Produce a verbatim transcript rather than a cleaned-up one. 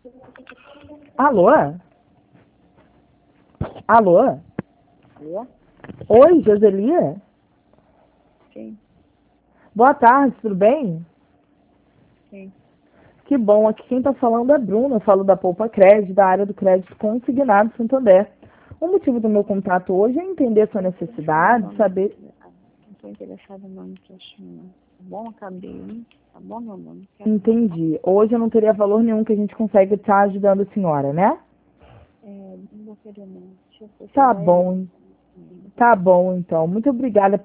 Alô? Alô? Alô? Oi, Joselia? Sim, Boa tarde, tudo bem? sim. Que bom, aqui quem está falando é Bruna, eu falo da Poupa Crédito, da área do crédito consignado Santander. O motivo do meu contato hoje é entender a sua necessidade, Não, saber... não estou interessada não no empréstimo, não. Tá bom? Acabei, hein? Tá bom, meu amor? Não quero não. Entendi. Hoje eu não teria valor nenhum que a gente consegue estar ajudando a senhora, né? É, não vou querer não. Se eu Tá precisar, eu ligo. bom, tá bom então. Muito obrigada